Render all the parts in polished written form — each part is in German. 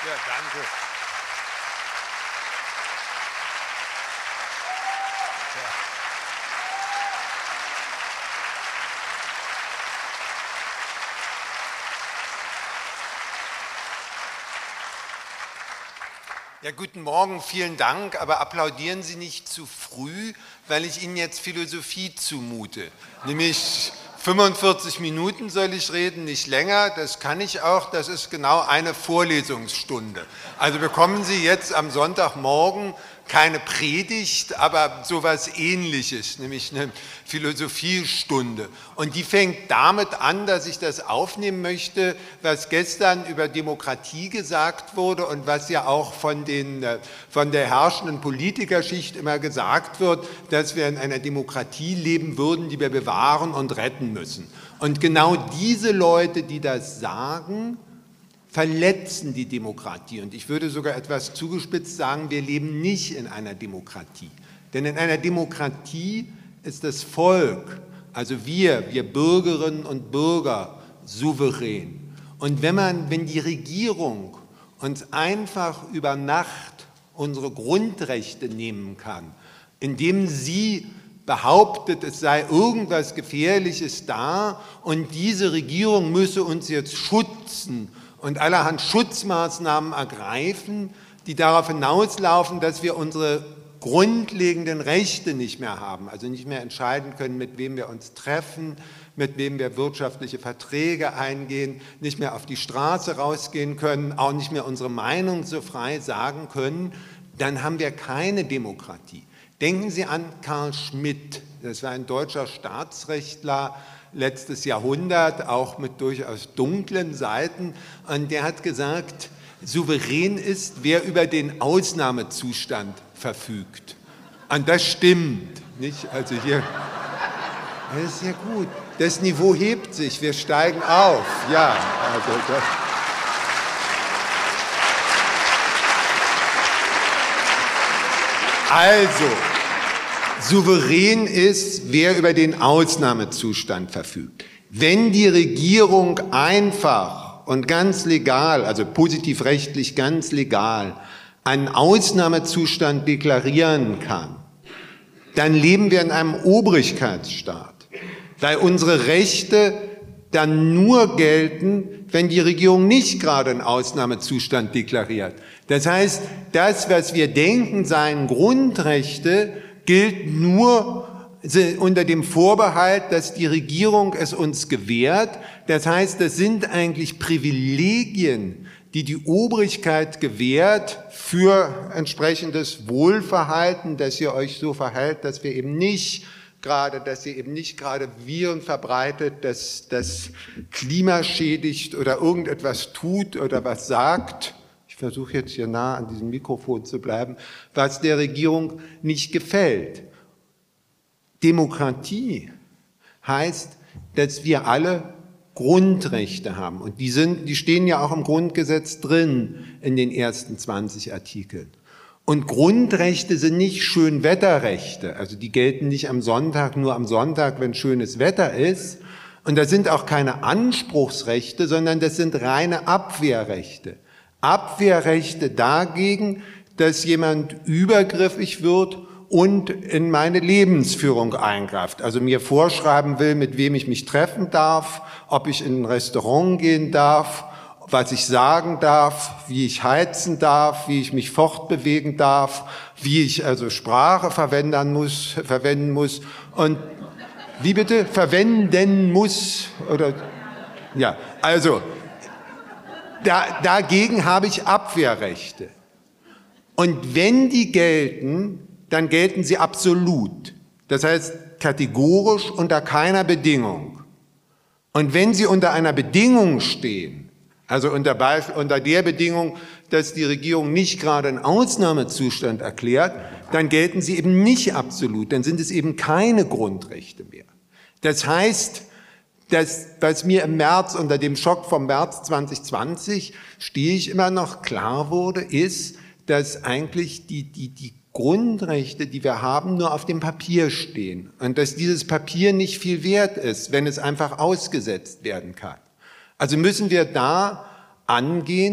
Ja, danke. Ja, guten Morgen, vielen Dank, aber applaudieren Sie nicht zu früh, weil ich Ihnen jetzt Philosophie zumute. Nämlich 45 Minuten soll ich reden, nicht länger, das kann ich auch, das ist genau eine Vorlesungsstunde. Also bekommen Sie jetzt am Sonntagmorgen keine Predigt, aber sowas Ähnliches, nämlich eine Philosophiestunde. Und die fängt damit an, dass ich das aufnehmen möchte, was gestern über Demokratie gesagt wurde und was ja auch von der herrschenden Politikerschicht immer gesagt wird, dass wir in einer Demokratie leben würden, die wir bewahren und retten müssen. Und genau diese Leute, die das sagen, verletzen die Demokratie. Und ich würde sogar etwas zugespitzt sagen, wir leben nicht in einer Demokratie. Denn in einer Demokratie ist das Volk, also wir Bürgerinnen und Bürger, souverän. Und wenn die Regierung uns einfach über Nacht unsere Grundrechte nehmen kann, indem sie behauptet, es sei irgendwas Gefährliches da und diese Regierung müsse uns jetzt schützen und allerhand Schutzmaßnahmen ergreifen, die darauf hinauslaufen, dass wir unsere grundlegenden Rechte nicht mehr haben, also nicht mehr entscheiden können, mit wem wir uns treffen, mit wem wir wirtschaftliche Verträge eingehen, nicht mehr auf die Straße rausgehen können, auch nicht mehr unsere Meinung so frei sagen können, dann haben wir keine Demokratie. Denken Sie an Carl Schmitt, das war ein deutscher Staatsrechtler, letztes Jahrhundert, auch mit durchaus dunklen Seiten. Und der hat gesagt, souverän ist, wer über den Ausnahmezustand verfügt. Und das stimmt. Nicht? Also hier, das ist ja gut. Das Niveau hebt sich, wir steigen auf. Ja, also das. Also, souverän ist, wer über den Ausnahmezustand verfügt. Wenn die Regierung einfach und ganz legal, also positivrechtlich ganz legal, einen Ausnahmezustand deklarieren kann, dann leben wir in einem Obrigkeitsstaat, weil unsere Rechte dann nur gelten, wenn die Regierung nicht gerade einen Ausnahmezustand deklariert. Das heißt, das, was wir denken, seien Grundrechte, gilt nur unter dem Vorbehalt, dass die Regierung es uns gewährt. Das heißt, das sind eigentlich Privilegien, die die Obrigkeit gewährt für entsprechendes Wohlverhalten, dass ihr euch so verhält, dass ihr eben nicht gerade Viren verbreitet, dass das Klima schädigt oder irgendetwas tut oder was sagt. Ich versuche jetzt hier nah an diesem Mikrofon zu bleiben, was der Regierung nicht gefällt. Demokratie heißt, dass wir alle Grundrechte haben. Und die stehen ja auch im Grundgesetz drin in den ersten 20 Artikeln. Und Grundrechte sind nicht Schönwetterrechte. Also die gelten nicht am Sonntag, nur am Sonntag, wenn schönes Wetter ist. Und das sind auch keine Anspruchsrechte, sondern das sind reine Abwehrrechte. Abwehrrechte dagegen, dass jemand übergriffig wird und in meine Lebensführung eingreift. Also mir vorschreiben will, mit wem ich mich treffen darf, ob ich in ein Restaurant gehen darf, was ich sagen darf, wie ich heizen darf, wie ich mich fortbewegen darf, wie ich also Sprache verwenden muss und wie bitte? Verwenden muss oder ja, also dagegen habe ich Abwehrrechte. Und wenn die gelten, dann gelten sie absolut. Das heißt kategorisch unter keiner Bedingung. Und wenn sie unter einer Bedingung stehen, also unter der Bedingung, dass die Regierung nicht gerade einen Ausnahmezustand erklärt, dann gelten sie eben nicht absolut, dann sind es eben keine Grundrechte mehr. Das heißt, was mir im März, unter dem Schock vom März 2020, stehe ich immer noch klar wurde, ist, dass eigentlich die Grundrechte, die wir haben, nur auf dem Papier stehen und dass dieses Papier nicht viel wert ist, wenn es einfach ausgesetzt werden kann. Also müssen wir da angehen,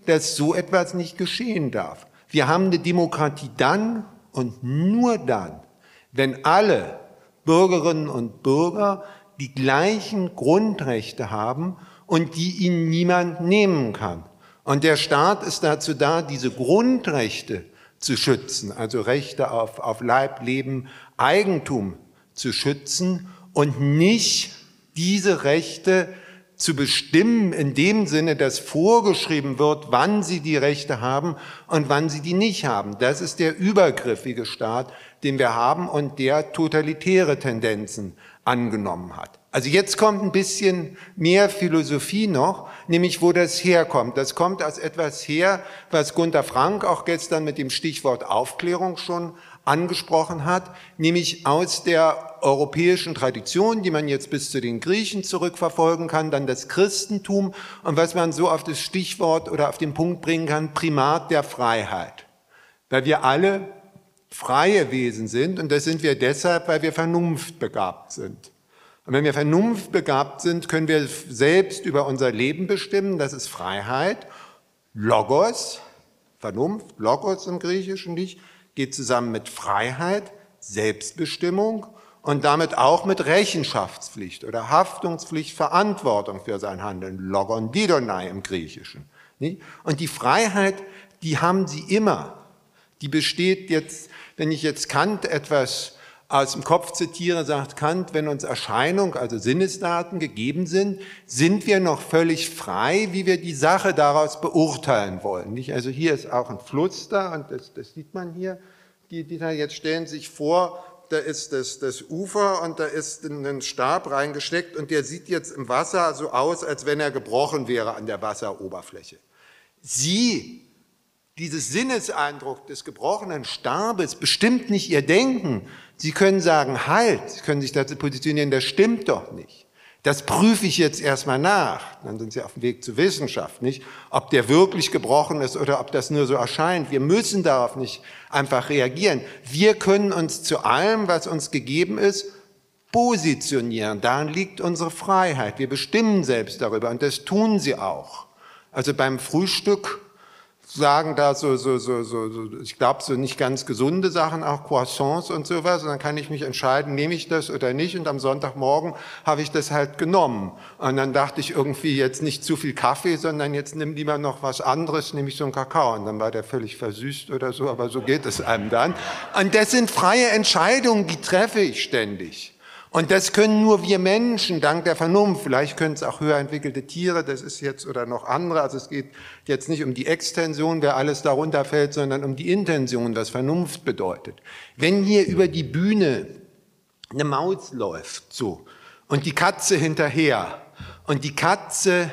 dass so etwas nicht geschehen darf. Wir haben eine Demokratie dann und nur dann, wenn alle Bürgerinnen und Bürger die gleichen Grundrechte haben und die ihnen niemand nehmen kann. Und der Staat ist dazu da, diese Grundrechte zu schützen, also Rechte auf Leib, Leben, Eigentum zu schützen und nicht diese Rechte zu bestimmen in dem Sinne, dass vorgeschrieben wird, wann sie die Rechte haben und wann sie die nicht haben. Das ist der übergriffige Staat, den wir haben und der totalitäre Tendenzen angenommen hat. Also jetzt kommt ein bisschen mehr Philosophie noch, nämlich wo das herkommt. Das kommt aus etwas her, was Günter Frank auch gestern mit dem Stichwort Aufklärung schon angesprochen hat, nämlich aus der europäischen Tradition, die man jetzt bis zu den Griechen zurückverfolgen kann, dann das Christentum und was man so auf das Stichwort oder auf den Punkt bringen kann, Primat der Freiheit. Weil wir alle freie Wesen sind und das sind wir deshalb, weil wir vernunftbegabt sind. Und wenn wir vernunftbegabt sind, können wir selbst über unser Leben bestimmen, das ist Freiheit. Logos, Vernunft, Logos im Griechischen nicht, geht zusammen mit Freiheit, Selbstbestimmung und damit auch mit Rechenschaftspflicht oder Haftungspflicht, Verantwortung für sein Handeln, Logon Didonai im Griechischen. Und die Freiheit, die haben sie immer. Die besteht jetzt, wenn ich jetzt Kant etwas aus dem Kopf zitiere, sagt Kant, wenn uns Erscheinung, also Sinnesdaten gegeben sind, sind wir noch völlig frei, wie wir die Sache daraus beurteilen wollen. Nicht? Also hier ist auch ein Fluss da und das sieht man hier. Die da jetzt stellen sich vor, da ist das Ufer und da ist ein Stab reingesteckt und der sieht jetzt im Wasser so aus, als wenn er gebrochen wäre an der Wasseroberfläche. Dieses Sinneseindruck des gebrochenen Stabes bestimmt nicht ihr Denken. Sie können sagen, halt, Sie können sich dazu positionieren, das stimmt doch nicht. Das prüfe ich jetzt erstmal nach. Dann sind Sie auf dem Weg zur Wissenschaft, nicht? Ob der wirklich gebrochen ist oder ob das nur so erscheint. Wir müssen darauf nicht einfach reagieren. Wir können uns zu allem, was uns gegeben ist, positionieren. Darin liegt unsere Freiheit. Wir bestimmen selbst darüber und das tun Sie auch. Also beim Frühstück sagen da ich glaube, so nicht ganz gesunde Sachen, auch Croissants und sowas. Und dann kann ich mich entscheiden, nehme ich das oder nicht. Und am Sonntagmorgen habe ich das halt genommen. Und dann dachte ich irgendwie jetzt nicht zu viel Kaffee, sondern jetzt nimm lieber noch was anderes, nämlich so einen Kakao. Und dann war der völlig versüßt oder so, aber so geht es einem dann. Und das sind freie Entscheidungen, die treffe ich ständig. Und das können nur wir Menschen, dank der Vernunft. Vielleicht können es auch höher entwickelte Tiere, das ist jetzt, oder noch andere. Also es geht jetzt nicht um die Extension, wer alles darunter fällt, sondern um die Intention, was Vernunft bedeutet. Wenn hier über die Bühne eine Maus läuft, so, und die Katze hinterher, und die Katze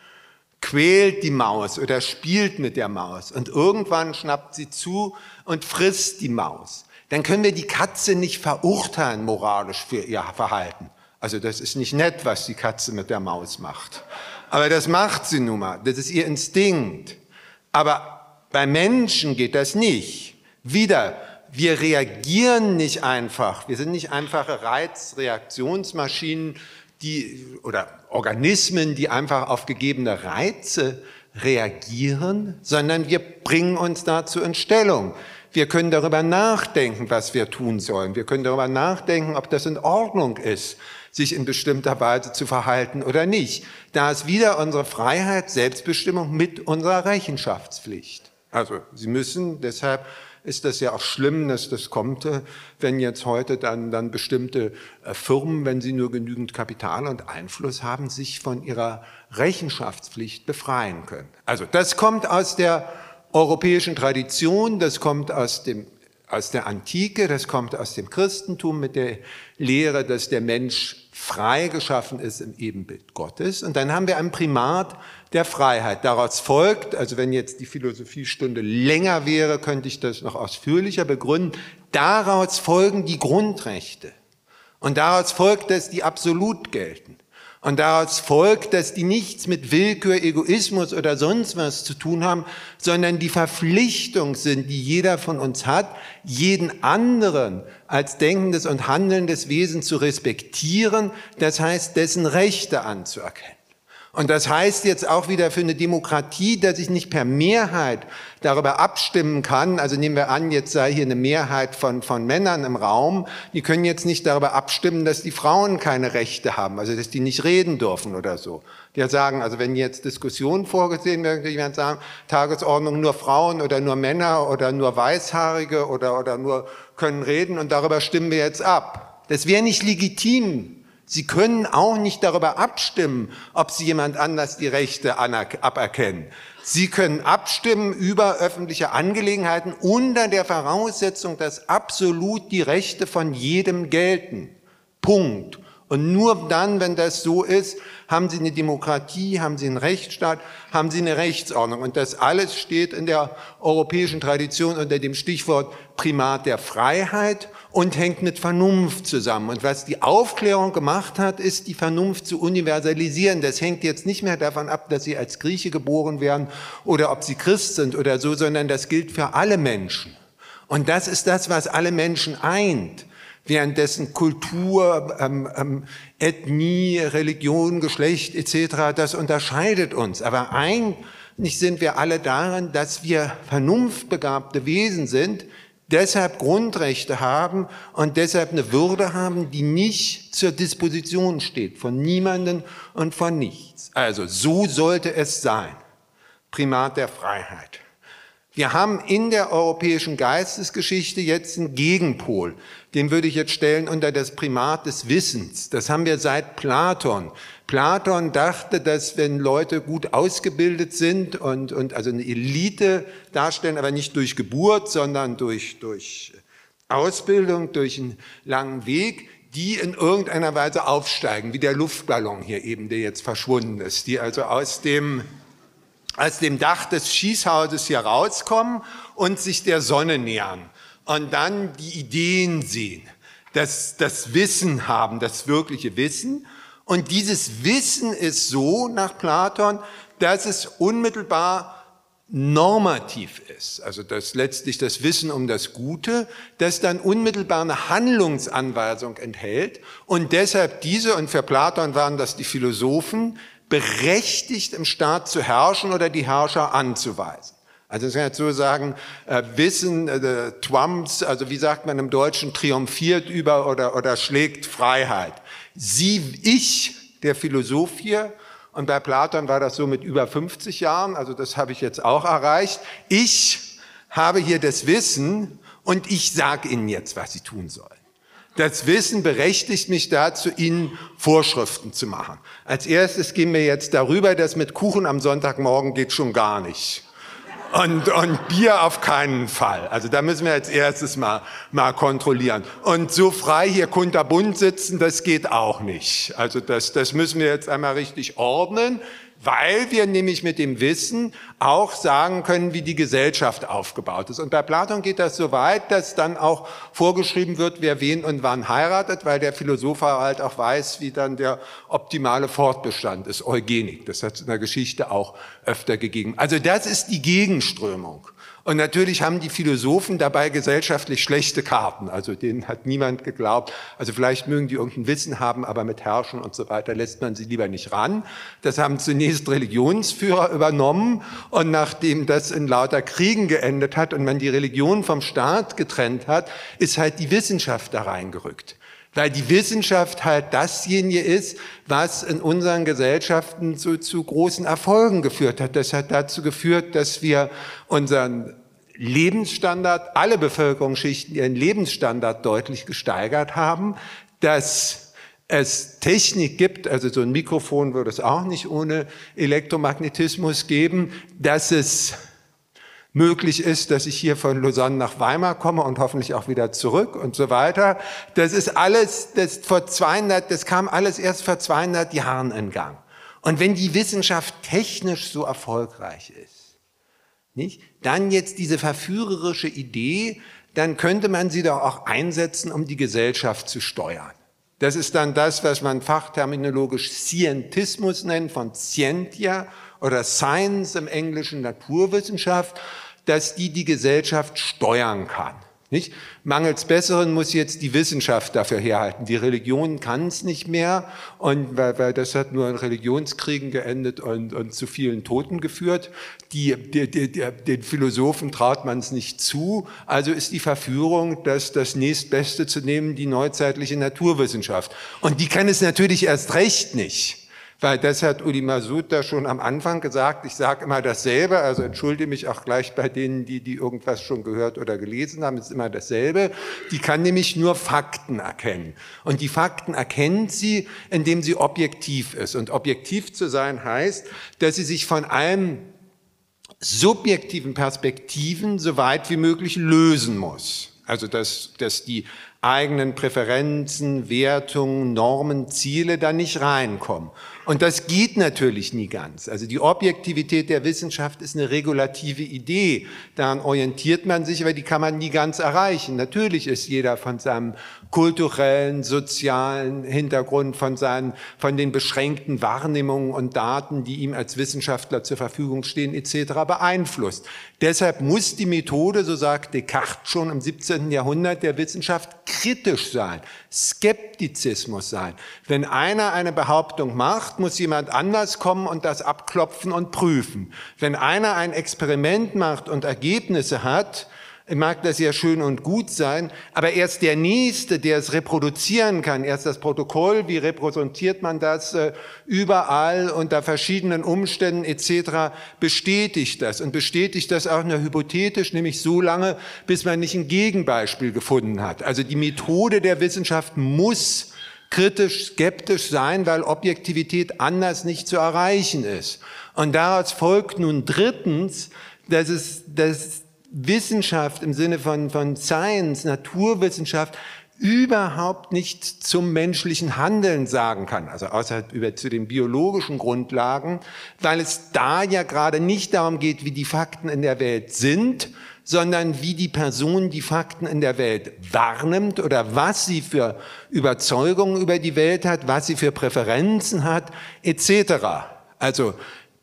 quält die Maus oder spielt mit der Maus, und irgendwann schnappt sie zu und frisst die Maus, dann können wir die Katze nicht verurteilen moralisch für ihr Verhalten. Also das ist nicht nett, was die Katze mit der Maus macht. Aber das macht sie nun mal, das ist ihr Instinkt. Aber bei Menschen geht das nicht. Wieder, wir reagieren nicht einfach, wir sind nicht einfache Reizreaktionsmaschinen, oder Organismen, die einfach auf gegebene Reize reagieren, sondern wir bringen uns dazu in Stellung. Wir können darüber nachdenken, was wir tun sollen. Wir können darüber nachdenken, ob das in Ordnung ist, sich in bestimmter Weise zu verhalten oder nicht. Da ist wieder unsere Freiheit, Selbstbestimmung mit unserer Rechenschaftspflicht. Also Sie müssen, deshalb ist das ja auch schlimm, dass das kommt, wenn jetzt heute dann bestimmte Firmen, wenn sie nur genügend Kapital und Einfluss haben, sich von ihrer Rechenschaftspflicht befreien können. Also das kommt aus der europäischen Tradition, das kommt aus der Antike, das kommt aus dem Christentum mit der Lehre, dass der Mensch frei geschaffen ist im Ebenbild Gottes. Und dann haben wir ein Primat der Freiheit. Daraus folgt, also wenn jetzt die Philosophiestunde länger wäre, könnte ich das noch ausführlicher begründen, daraus folgen die Grundrechte. Und daraus folgt, dass die absolut gelten. Und daraus folgt, dass die nichts mit Willkür, Egoismus oder sonst was zu tun haben, sondern die Verpflichtung sind, die jeder von uns hat, jeden anderen als denkendes und handelndes Wesen zu respektieren, das heißt, dessen Rechte anzuerkennen. Und das heißt jetzt auch wieder für eine Demokratie, dass ich nicht per Mehrheit darüber abstimmen kann. Also nehmen wir an, jetzt sei hier eine Mehrheit von Männern im Raum. Die können jetzt nicht darüber abstimmen, dass die Frauen keine Rechte haben, also dass die nicht reden dürfen oder so. Die sagen, also wenn jetzt Diskussionen vorgesehen werden, die werden sagen, Tagesordnung nur Frauen oder nur Männer oder nur Weißhaarige oder nur können reden und darüber stimmen wir jetzt ab. Das wäre nicht legitim. Sie können auch nicht darüber abstimmen, ob Sie jemand anders die Rechte aberkennen. Sie können abstimmen über öffentliche Angelegenheiten unter der Voraussetzung, dass absolut die Rechte von jedem gelten. Punkt. Und nur dann, wenn das so ist, haben Sie eine Demokratie, haben Sie einen Rechtsstaat, haben Sie eine Rechtsordnung. Und das alles steht in der europäischen Tradition unter dem Stichwort Primat der Freiheit und hängt mit Vernunft zusammen. Und was die Aufklärung gemacht hat, ist, die Vernunft zu universalisieren. Das hängt jetzt nicht mehr davon ab, dass Sie als Grieche geboren werden oder ob Sie Christ sind oder so, sondern das gilt für alle Menschen. Und das ist das, was alle Menschen eint. Währenddessen Kultur, Ethnie, Religion, Geschlecht etc., das unterscheidet uns. Aber eigentlich sind wir alle darin, dass wir vernunftbegabte Wesen sind, deshalb Grundrechte haben und deshalb eine Würde haben, die nicht zur Disposition steht, von niemandem und von nichts. Also so sollte es sein. Primat der Freiheit. Wir haben in der europäischen Geistesgeschichte jetzt einen Gegenpol. Den würde ich jetzt stellen unter das Primat des Wissens. Das haben wir seit Platon. Platon dachte, dass wenn Leute gut ausgebildet sind und also eine Elite darstellen, aber nicht durch Geburt, sondern durch Ausbildung, durch einen langen Weg, die in irgendeiner Weise aufsteigen, wie der Luftballon hier eben, der jetzt verschwunden ist, die also aus dem Dach des Schießhauses hier rauskommen und sich der Sonne nähern und dann die Ideen sehen, das Wissen haben, das wirkliche Wissen. Und dieses Wissen ist so nach Platon, dass es unmittelbar normativ ist, also dass letztlich das Wissen um das Gute, das dann unmittelbar eine Handlungsanweisung enthält und deshalb diese, und für Platon waren das die Philosophen, berechtigt im Staat zu herrschen oder die Herrscher anzuweisen. Also das kann ich so sagen, Wissen trumps, also wie sagt man im Deutschen, triumphiert über oder schlägt Freiheit. Ich, der Philosoph hier, und bei Platon war das so mit über 50 Jahren, also das habe ich jetzt auch erreicht, ich habe hier das Wissen und ich sage Ihnen jetzt, was Sie tun sollen. Das Wissen berechtigt mich dazu, Ihnen Vorschriften zu machen. Als erstes gehen wir jetzt darüber, dass mit Kuchen am Sonntagmorgen geht schon gar nicht. Und Bier auf keinen Fall. Also da müssen wir als erstes mal kontrollieren. Und so frei hier kunterbunt sitzen, das geht auch nicht. Also das müssen wir jetzt einmal richtig ordnen, weil wir nämlich mit dem Wissen auch sagen können, wie die Gesellschaft aufgebaut ist. Und bei Platon geht das so weit, dass dann auch vorgeschrieben wird, wer wen und wann heiratet, weil der Philosoph halt auch weiß, wie dann der optimale Fortbestand ist, Eugenik. Das hat es in der Geschichte auch öfter gegeben. Also das ist die Gegenströmung. Und natürlich haben die Philosophen dabei gesellschaftlich schlechte Karten. Also denen hat niemand geglaubt. Also vielleicht mögen die irgendein Wissen haben, aber mit Herrschen und so weiter lässt man sie lieber nicht ran. Das haben zunächst Religionsführer übernommen. Und nachdem das in lauter Kriegen geendet hat und man die Religion vom Staat getrennt hat, ist halt die Wissenschaft da reingerückt. Weil die Wissenschaft halt dasjenige ist, was in unseren Gesellschaften zu großen Erfolgen geführt hat. Das hat dazu geführt, dass wir unseren Lebensstandard, alle Bevölkerungsschichten ihren Lebensstandard deutlich gesteigert haben, dass es Technik gibt, also so ein Mikrofon würde es auch nicht ohne Elektromagnetismus geben, dass es möglich ist, dass ich hier von Lausanne nach Weimar komme und hoffentlich auch wieder zurück und so weiter. Das ist alles, das kam alles erst vor 200 Jahren in Gang. Und wenn die Wissenschaft technisch so erfolgreich ist, nicht, dann jetzt diese verführerische Idee, dann könnte man sie doch auch einsetzen, um die Gesellschaft zu steuern. Das ist dann das, was man fachterminologisch Scientismus nennt, von Scientia oder Science im Englischen Naturwissenschaft, dass die Gesellschaft steuern kann. Nicht? Mangels Besseren muss jetzt die Wissenschaft dafür herhalten. Die Religion kann es nicht mehr, und weil das hat nur in Religionskriegen geendet und zu vielen Toten geführt. Den Philosophen traut man es nicht zu, also ist die Verführung, das Nächstbeste zu nehmen, die neuzeitliche Naturwissenschaft. Und die kann es natürlich erst recht nicht. Weil das hat Uli Masud da schon am Anfang gesagt, ich sage immer dasselbe, also entschuldige mich auch gleich bei denen, die irgendwas schon gehört oder gelesen haben, es ist immer dasselbe. Die kann nämlich nur Fakten erkennen. Und die Fakten erkennt sie, indem sie objektiv ist. Und objektiv zu sein heißt, dass sie sich von allen subjektiven Perspektiven so weit wie möglich lösen muss. Also dass die eigenen Präferenzen, Wertungen, Normen, Ziele da nicht reinkommen. Und das geht natürlich nie ganz. Also die Objektivität der Wissenschaft ist eine regulative Idee. Daran orientiert man sich, aber die kann man nie ganz erreichen. Natürlich ist jeder von seinem kulturellen, sozialen Hintergrund, von den beschränkten Wahrnehmungen und Daten, die ihm als Wissenschaftler zur Verfügung stehen, etc. beeinflusst. Deshalb muss die Methode, so sagt Descartes schon im 17. Jahrhundert, der Wissenschaft kritisch sein, Skeptizismus sein. Wenn einer eine Behauptung macht, muss jemand anders kommen und das abklopfen und prüfen. Wenn einer ein Experiment macht und Ergebnisse hat, mag das ja schön und gut sein, aber erst der Nächste, der es reproduzieren kann, erst das Protokoll, wie repräsentiert man das überall unter verschiedenen Umständen etc., bestätigt das und bestätigt das auch nur hypothetisch, nämlich so lange, bis man nicht ein Gegenbeispiel gefunden hat. Also die Methode der Wissenschaft muss kritisch, skeptisch sein, weil Objektivität anders nicht zu erreichen ist. Und daraus folgt nun drittens, dass Wissenschaft im Sinne von Science, Naturwissenschaft, überhaupt nicht zum menschlichen Handeln sagen kann, also außer zu den biologischen Grundlagen, weil es da ja gerade nicht darum geht, wie die Fakten in der Welt sind, sondern wie die Person die Fakten in der Welt wahrnimmt oder was sie für Überzeugungen über die Welt hat, was sie für Präferenzen hat, etc. Also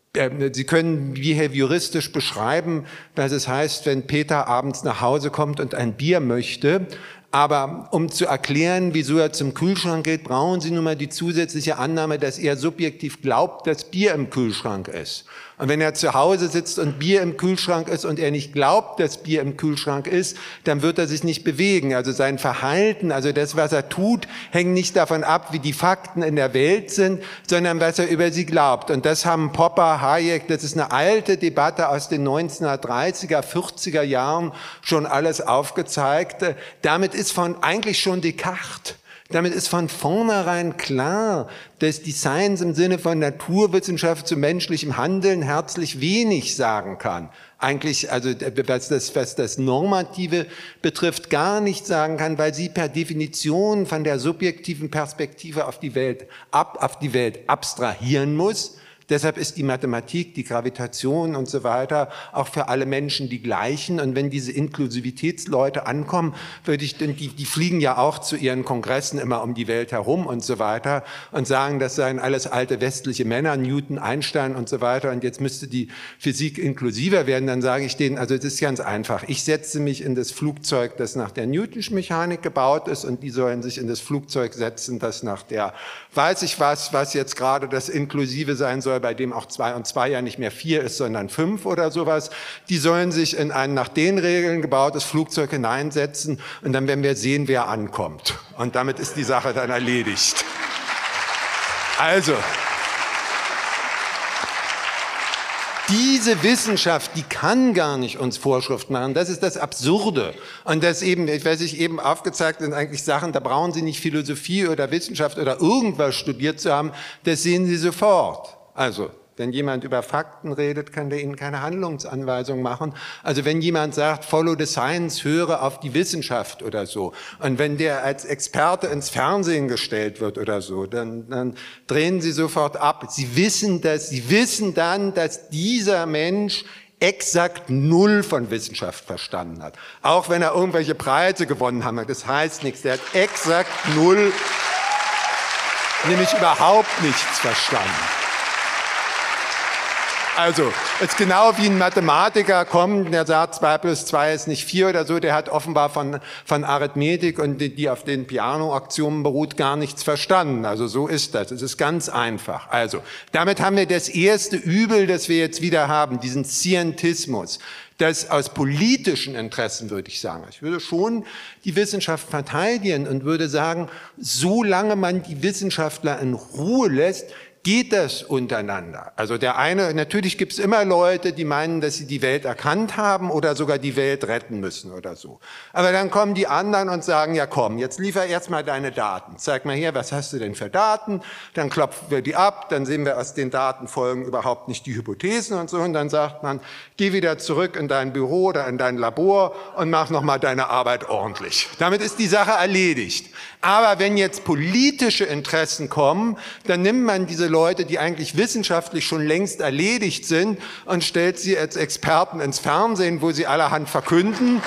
Sie können behavioristisch beschreiben, was es heißt, wenn Peter abends nach Hause kommt und ein Bier möchte. Aber um zu erklären, wieso er zum Kühlschrank geht, brauchen Sie nun mal die zusätzliche Annahme, dass er subjektiv glaubt, dass Bier im Kühlschrank ist. Und wenn er zu Hause sitzt und Bier im Kühlschrank ist und er nicht glaubt, dass Bier im Kühlschrank ist, dann wird er sich nicht bewegen. Also sein Verhalten, also das, was er tut, hängt nicht davon ab, wie die Fakten in der Welt sind, sondern was er über sie glaubt. Und das haben Popper, Hayek, das ist eine alte Debatte aus den 1930er, 40er Jahren schon alles aufgezeigt. Damit ist eigentlich schon Descartes. Damit ist von vornherein klar, dass die Science im Sinne von Naturwissenschaft zu menschlichem Handeln herzlich wenig sagen kann. Eigentlich, also was das Normative betrifft, gar nicht sagen kann, weil sie per Definition von der subjektiven Perspektive auf die Welt abstrahieren muss. Deshalb ist die Mathematik, die Gravitation und so weiter auch für alle Menschen die gleichen. Und wenn diese Inklusivitätsleute ankommen, die fliegen ja auch zu ihren Kongressen immer um die Welt herum und so weiter und sagen, das seien alles alte westliche Männer, Newton, Einstein und so weiter. Und jetzt müsste die Physik inklusiver werden. Dann sage ich denen, also das ist ganz einfach. Ich setze mich in das Flugzeug, das nach der Newtonschen Mechanik gebaut ist, und die sollen sich in das Flugzeug setzen, das nach der, weiß ich was jetzt gerade das Inklusive sein soll, bei dem auch 2 und 2 ja nicht mehr 4 ist, sondern 5 oder sowas. Die sollen sich in ein nach den Regeln gebautes Flugzeug hineinsetzen und dann werden wir sehen, wer ankommt. Und damit ist die Sache dann erledigt. Also, diese Wissenschaft, die kann gar nicht uns Vorschrift machen. Das ist das Absurde. Und das eben, was ich eben aufgezeigt, sind eigentlich Sachen, da brauchen Sie nicht Philosophie oder Wissenschaft oder irgendwas studiert zu haben. Das sehen Sie sofort. Also, wenn jemand über Fakten redet, kann der Ihnen keine Handlungsanweisung machen. Also wenn jemand sagt, follow the science, höre auf die Wissenschaft oder so. Und wenn der als Experte ins Fernsehen gestellt wird oder so, dann drehen Sie sofort ab. Sie wissen dann, dass dieser Mensch exakt null von Wissenschaft verstanden hat. Auch wenn er irgendwelche Preise gewonnen hat. Das heißt nichts. Der hat exakt null, nämlich überhaupt nichts verstanden. Also, es ist genau wie ein Mathematiker kommt, der sagt, 2 plus 2 ist nicht 4 oder so, der hat offenbar von Arithmetik und die auf den Piano-Aktionen beruht, gar nichts verstanden. Also so ist das. Es ist ganz einfach. Also, damit haben wir das erste Übel, das wir jetzt wieder haben, diesen Scientismus. Das aus politischen Interessen, würde ich sagen. Ich würde schon die Wissenschaft verteidigen und würde sagen, solange man die Wissenschaftler in Ruhe lässt, geht das untereinander. Also der eine, natürlich gibt es immer Leute, die meinen, dass sie die Welt erkannt haben oder sogar die Welt retten müssen oder so. Aber dann kommen die anderen und sagen, ja komm, jetzt liefer erst mal deine Daten. Zeig mal her, was hast du denn für Daten? Dann klopfen wir die ab, dann sehen wir aus den Datenfolgen überhaupt nicht die Hypothesen und so. Und dann sagt man, geh wieder zurück in dein Büro oder in dein Labor und mach nochmal deine Arbeit ordentlich. Damit ist die Sache erledigt. Aber wenn jetzt politische Interessen kommen, dann nimmt man diese Leute, die eigentlich wissenschaftlich schon längst erledigt sind, und stellt sie als Experten ins Fernsehen, wo sie allerhand verkünden.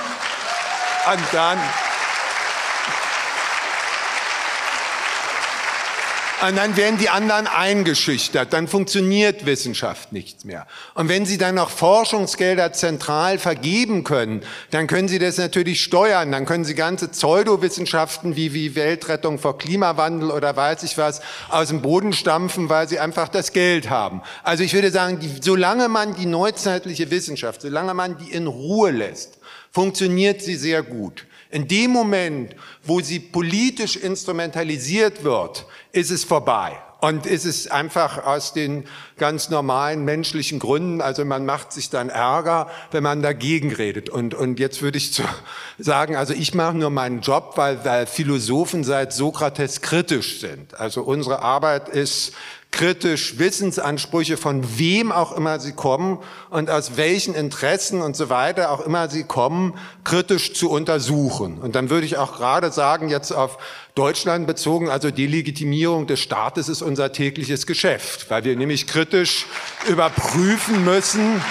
Und dann werden die anderen eingeschüchtert, dann funktioniert Wissenschaft nicht mehr. Und wenn Sie dann noch Forschungsgelder zentral vergeben können, dann können Sie das natürlich steuern, dann können Sie ganze Pseudowissenschaften wie Weltrettung vor Klimawandel oder weiß ich was aus dem Boden stampfen, weil Sie einfach das Geld haben. Also ich würde sagen, solange man die neuzeitliche Wissenschaft, solange man die in Ruhe lässt, funktioniert sie sehr gut. In dem Moment, wo sie politisch instrumentalisiert wird, ist es vorbei. Und ist es einfach aus den ganz normalen menschlichen Gründen, also man macht sich dann Ärger, wenn man dagegen redet. Und jetzt würde ich sagen, also ich mache nur meinen Job, weil Philosophen seit Sokrates kritisch sind. Also unsere Arbeit ist kritisch, Wissensansprüche von wem auch immer sie kommen und aus welchen Interessen und so weiter auch immer sie kommen, kritisch zu untersuchen. Und dann würde ich auch gerade sagen, jetzt auf Deutschland bezogen, also Delegitimierung des Staates ist unser tägliches Geschäft, weil wir nämlich kritisch überprüfen müssen,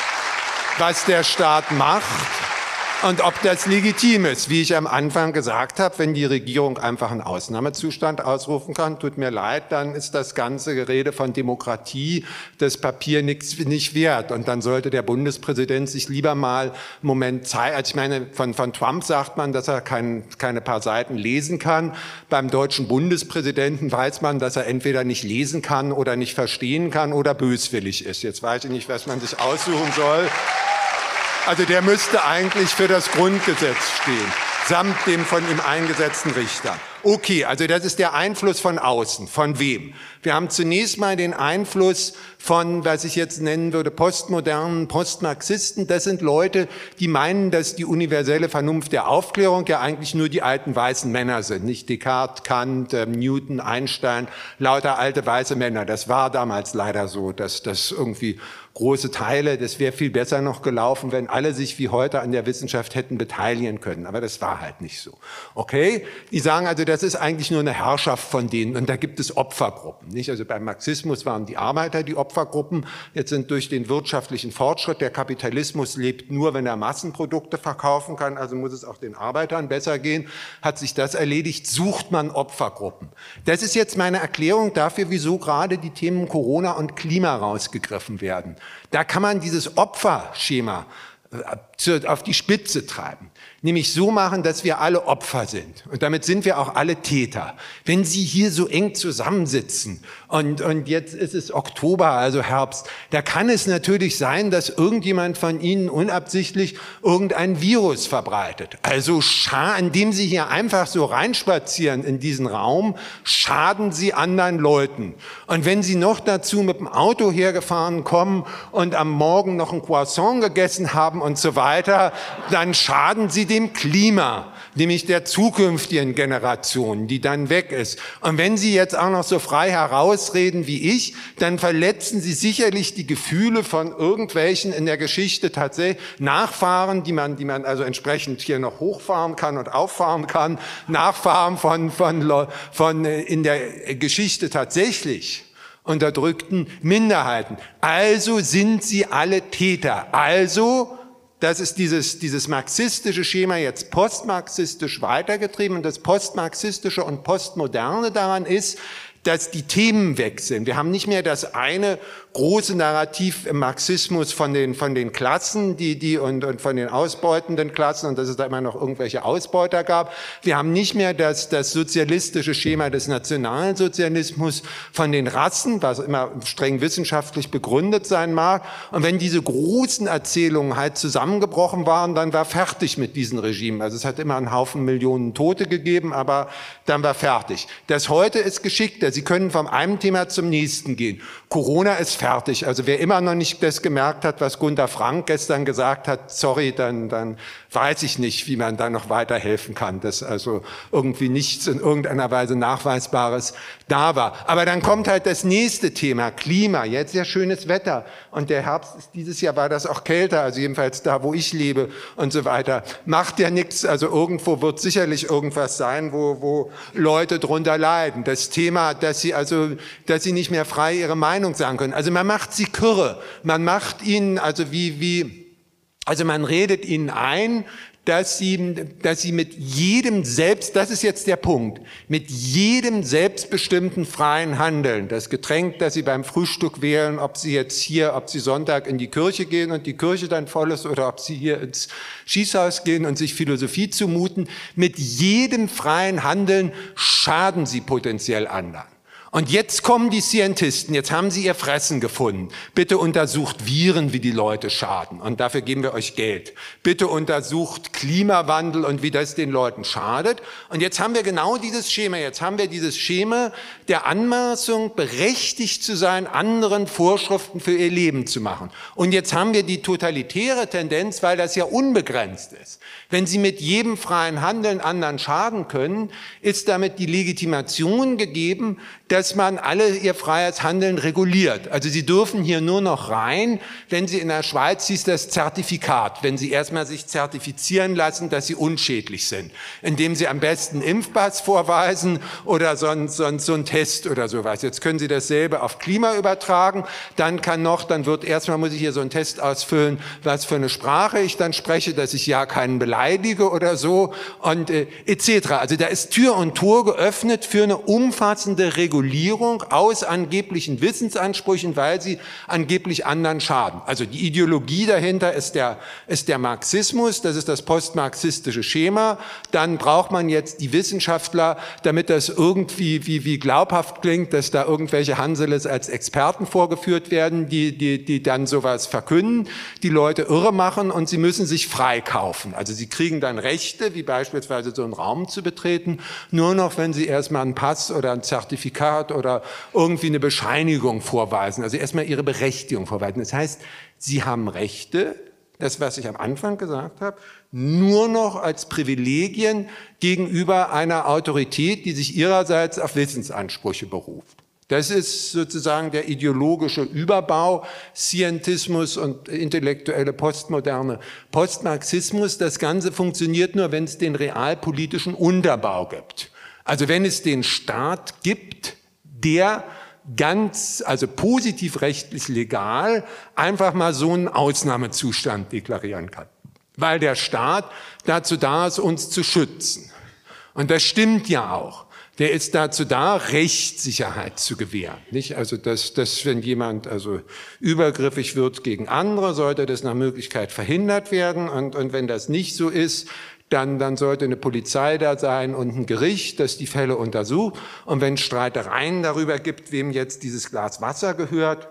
was der Staat macht und ob das legitim ist. Wie ich am Anfang gesagt habe, wenn die Regierung einfach einen Ausnahmezustand ausrufen kann, tut mir leid, dann ist das ganze Gerede von Demokratie, das Papier nicht wert. Und dann sollte der Bundespräsident sich lieber mal einen Moment Zeit, also ich meine, von Trump sagt man, dass er keine paar Seiten lesen kann. Beim deutschen Bundespräsidenten weiß man, dass er entweder nicht lesen kann oder nicht verstehen kann oder böswillig ist. Jetzt weiß ich nicht, was man sich aussuchen soll. Also der müsste eigentlich für das Grundgesetz stehen, samt dem von ihm eingesetzten Richter. Okay, also das ist der Einfluss von außen. Von wem? Wir haben zunächst mal den Einfluss von, was ich jetzt nennen würde, postmodernen Postmarxisten. Das sind Leute, die meinen, dass die universelle Vernunft der Aufklärung ja eigentlich nur die alten weißen Männer sind. Nicht Descartes, Kant, Newton, Einstein, lauter alte weiße Männer. Das war damals leider so, dass das irgendwie große Teile, das wäre viel besser noch gelaufen, wenn alle sich wie heute an der Wissenschaft hätten beteiligen können. Aber das war halt nicht so. Okay? Die sagen also, das ist eigentlich nur eine Herrschaft von denen und da gibt es Opfergruppen. Nicht? Also beim Marxismus waren die Arbeiter die Opfergruppen. Jetzt sind durch den wirtschaftlichen Fortschritt, der Kapitalismus lebt nur, wenn er Massenprodukte verkaufen kann, also muss es auch den Arbeitern besser gehen. Hat sich das erledigt, sucht man Opfergruppen. Das ist jetzt meine Erklärung dafür, wieso gerade die Themen Corona und Klima rausgegriffen werden. Da kann man dieses Opferschema auf die Spitze treiben. Nämlich so machen, dass wir alle Opfer sind. Und damit sind wir auch alle Täter. Wenn Sie hier so eng zusammensitzen und jetzt ist es Oktober, also Herbst, da kann es natürlich sein, dass irgendjemand von Ihnen unabsichtlich irgendein Virus verbreitet. Also indem Sie hier einfach so reinspazieren in diesen Raum, schaden Sie anderen Leuten. Und wenn Sie noch dazu mit dem Auto hergefahren kommen und am Morgen noch ein Croissant gegessen haben und so weiter, dann schaden Sie dem Klima, nämlich der zukünftigen Generation, die dann weg ist. Und wenn Sie jetzt auch noch so frei herausreden wie ich, dann verletzen Sie sicherlich die Gefühle von irgendwelchen in der Geschichte tatsächlich Nachfahren, die man also entsprechend hier noch hochfahren kann und auffahren kann, Nachfahren von in der Geschichte tatsächlich unterdrückten Minderheiten. Also sind sie alle Täter. Also das ist dieses marxistische Schema jetzt postmarxistisch weitergetrieben. Und das postmarxistische und postmoderne daran ist, dass die Themen wechseln. Wir haben nicht mehr das eine große Narrativ im Marxismus von den Klassen, und von den ausbeutenden Klassen und dass es da immer noch irgendwelche Ausbeuter gab. Wir haben nicht mehr das sozialistische Schema des Nationalsozialismus von den Rassen, was immer streng wissenschaftlich begründet sein mag. Und wenn diese großen Erzählungen halt zusammengebrochen waren, dann war fertig mit diesen Regimen. Also es hat immer einen Haufen Millionen Tote gegeben, aber dann war fertig. Das heute ist geschickter. Sie können von einem Thema zum nächsten gehen. Corona ist fertig. Also wer immer noch nicht das gemerkt hat, was Gunter Frank gestern gesagt hat, sorry, dann weiß ich nicht, wie man da noch weiterhelfen kann, dass also irgendwie nichts in irgendeiner Weise Nachweisbares da war. Aber dann kommt halt das nächste Thema, Klima. Jetzt ja schönes Wetter und der Herbst ist dieses Jahr war das auch kälter, also jedenfalls da, wo ich lebe und so weiter. Macht ja nichts, also irgendwo wird sicherlich irgendwas sein, wo Leute drunter leiden. Das Thema, dass sie nicht mehr frei ihre Meinung sagen können. Also man macht sie kirre, man macht ihnen, also man redet ihnen ein, dass sie mit jedem selbst, das ist jetzt der Punkt, mit jedem selbstbestimmten freien Handeln, das Getränk, das sie beim Frühstück wählen, ob sie Sonntag in die Kirche gehen und die Kirche dann voll ist oder ob sie hier ins Schießhaus gehen und sich Philosophie zumuten, mit jedem freien Handeln schaden sie potenziell anderen. Und jetzt kommen die Scientisten, jetzt haben sie ihr Fressen gefunden. Bitte untersucht Viren, wie die Leute schaden und dafür geben wir euch Geld. Bitte untersucht Klimawandel und wie das den Leuten schadet. Und jetzt haben wir genau dieses Schema, jetzt haben wir dieses Schema der Anmaßung, berechtigt zu sein, anderen Vorschriften für ihr Leben zu machen. Und jetzt haben wir die totalitäre Tendenz, weil das ja unbegrenzt ist. Wenn sie mit jedem freien Handeln anderen schaden können, ist damit die Legitimation gegeben, dass man alle ihr freies Handeln reguliert. Also sie dürfen hier nur noch rein, wenn sie in der Schweiz hieß das Zertifikat, wenn sie erstmal sich zertifizieren lassen, dass sie unschädlich sind, indem sie am besten Impfpass vorweisen oder sonst so ein Test oder sowas. Jetzt können Sie dasselbe auf Klima übertragen, dann wird erstmal muss ich hier so einen Test ausfüllen, was für eine Sprache ich dann spreche, dass ich ja keinen beleidige oder so und etc. Also da ist Tür und Tor geöffnet für eine umfassende Regulierung aus angeblichen Wissensansprüchen, weil sie angeblich anderen schaden. Also die Ideologie dahinter ist der Marxismus, das ist das postmarxistische Schema. Dann braucht man jetzt die Wissenschaftler, damit das irgendwie wie glaubhaft klingt, dass da irgendwelche Hanseles als Experten vorgeführt werden, die dann sowas verkünden, die Leute irre machen und sie müssen sich freikaufen. Also sie kriegen dann Rechte, wie beispielsweise so einen Raum zu betreten, nur noch, wenn sie erstmal einen Pass oder ein Zertifikat oder irgendwie eine Bescheinigung vorweisen, also erstmal ihre Berechtigung vorweisen. Das heißt, sie haben Rechte, das, was ich am Anfang gesagt habe, nur noch als Privilegien gegenüber einer Autorität, die sich ihrerseits auf Wissensansprüche beruft. Das ist sozusagen der ideologische Überbau, Scientismus und intellektuelle Postmoderne, Postmarxismus. Das Ganze funktioniert nur, wenn es den realpolitischen Unterbau gibt. Also wenn es den Staat gibt, der also positiv rechtlich legal, einfach mal so einen Ausnahmezustand deklarieren kann. Weil der Staat dazu da ist, uns zu schützen. Und das stimmt ja auch. Der ist dazu da, Rechtssicherheit zu gewähren. Nicht? Also, dass wenn jemand übergriffig wird gegen andere, sollte das nach Möglichkeit verhindert werden. Und wenn das nicht so ist, dann sollte eine Polizei da sein und ein Gericht, das die Fälle untersucht. Und wenn es Streitereien darüber gibt, wem jetzt dieses Glas Wasser gehört,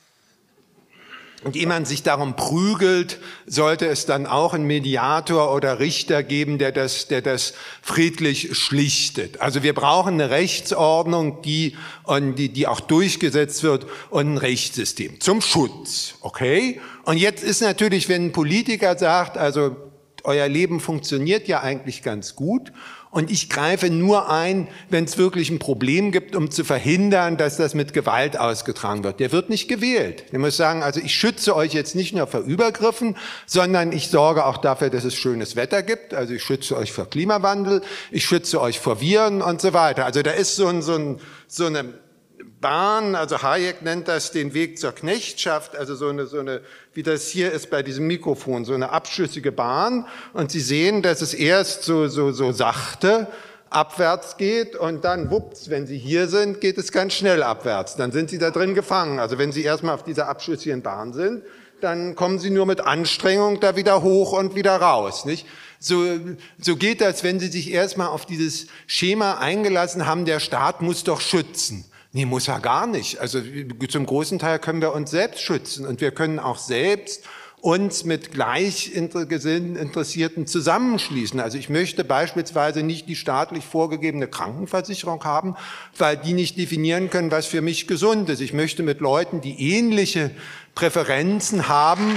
und jemand sich darum prügelt, sollte es dann auch einen Mediator oder Richter geben, der das friedlich schlichtet. Also wir brauchen eine Rechtsordnung, die auch durchgesetzt wird und ein Rechtssystem zum Schutz. Okay? Und jetzt ist natürlich, wenn ein Politiker sagt, also euer Leben funktioniert ja eigentlich ganz gut und ich greife nur ein, wenn es wirklich ein Problem gibt, um zu verhindern, dass das mit Gewalt ausgetragen wird. Der wird nicht gewählt. Der muss sagen, also ich schütze euch jetzt nicht nur vor Übergriffen, sondern ich sorge auch dafür, dass es schönes Wetter gibt. Also ich schütze euch vor Klimawandel, ich schütze euch vor Viren und so weiter. Also da ist so eine Bahn, also Hayek nennt das den Weg zur Knechtschaft, also so eine, wie das hier ist bei diesem Mikrofon, so eine abschüssige Bahn. Und Sie sehen, dass es erst so sachte, abwärts geht und dann, wups, wenn Sie hier sind, geht es ganz schnell abwärts. Dann sind Sie da drin gefangen. Also wenn Sie erstmal auf dieser abschüssigen Bahn sind, dann kommen Sie nur mit Anstrengung da wieder hoch und wieder raus, nicht? So geht das, wenn Sie sich erstmal auf dieses Schema eingelassen haben, der Staat muss doch schützen. Nee, muss er gar nicht. Also zum großen Teil können wir uns selbst schützen und wir können auch selbst uns mit Gleichgesinnten Interessierten zusammenschließen. Also ich möchte beispielsweise nicht die staatlich vorgegebene Krankenversicherung haben, weil die nicht definieren können, was für mich gesund ist. Ich möchte mit Leuten, die ähnliche Präferenzen haben,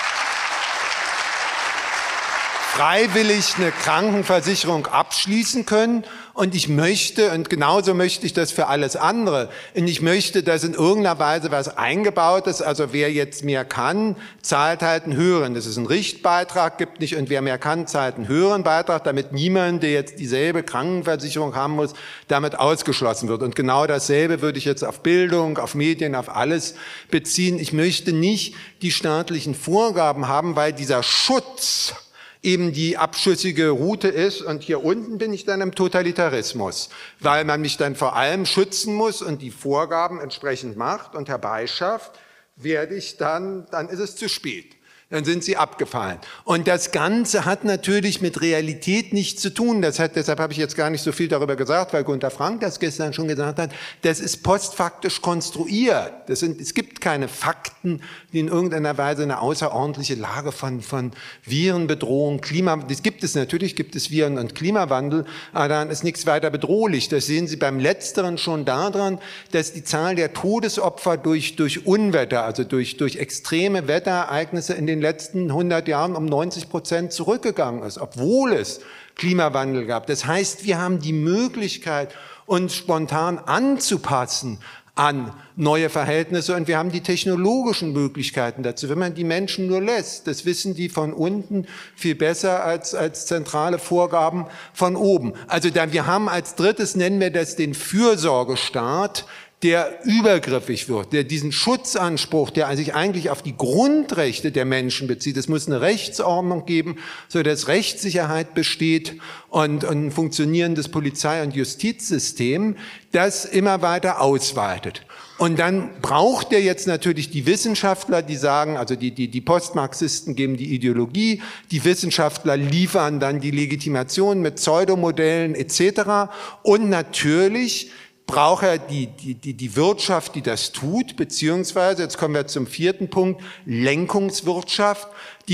freiwillig eine Krankenversicherung abschließen können und ich möchte, und genauso möchte ich das für alles andere, und ich möchte, dass in irgendeiner Weise was eingebaut ist, also wer jetzt mehr kann, zahlt halt einen höheren, dass es einen Richtbeitrag gibt nicht, und wer mehr kann, zahlt einen höheren Beitrag, damit niemand, der jetzt dieselbe Krankenversicherung haben muss, damit ausgeschlossen wird. Und genau dasselbe würde ich jetzt auf Bildung, auf Medien, auf alles beziehen. Ich möchte nicht die staatlichen Vorgaben haben, weil dieser Schutz eben die abschüssige Route ist und hier unten bin ich dann im Totalitarismus, weil man mich dann vor allem schützen muss und die Vorgaben entsprechend macht und herbeischafft, werde ich dann ist es zu spät. Dann sind sie abgefallen. Und das Ganze hat natürlich mit Realität nichts zu tun. Deshalb habe ich jetzt gar nicht so viel darüber gesagt, weil Gunter Frank das gestern schon gesagt hat. Das ist postfaktisch konstruiert. Es gibt keine Fakten, die in irgendeiner Weise eine außerordentliche Lage von Virenbedrohung, das gibt es natürlich, gibt es Viren- und Klimawandel, aber dann ist nichts weiter bedrohlich. Das sehen Sie beim Letzteren schon daran, dass die Zahl der Todesopfer durch Unwetter, also durch extreme Wetterereignisse in den letzten 100 Jahren um 90% zurückgegangen ist, obwohl es Klimawandel gab. Das heißt, wir haben die Möglichkeit, uns spontan anzupassen an neue Verhältnisse und wir haben die technologischen Möglichkeiten dazu, wenn man die Menschen nur lässt. Das wissen die von unten viel besser als zentrale Vorgaben von oben. Also wir haben als drittes, nennen wir das den Fürsorgestaat, der übergriffig wird, der diesen Schutzanspruch, der sich eigentlich auf die Grundrechte der Menschen bezieht. Es muss eine Rechtsordnung geben, sodass Rechtssicherheit besteht und ein funktionierendes Polizei- und Justizsystem, das immer weiter ausweitet. Und dann braucht er jetzt natürlich die Wissenschaftler, die sagen, also die Postmarxisten geben die Ideologie, die Wissenschaftler liefern dann die Legitimation mit Pseudomodellen etc. Und natürlich braucht er die Wirtschaft, die das tut, beziehungsweise, jetzt kommen wir zum vierten Punkt, Lenkungswirtschaft.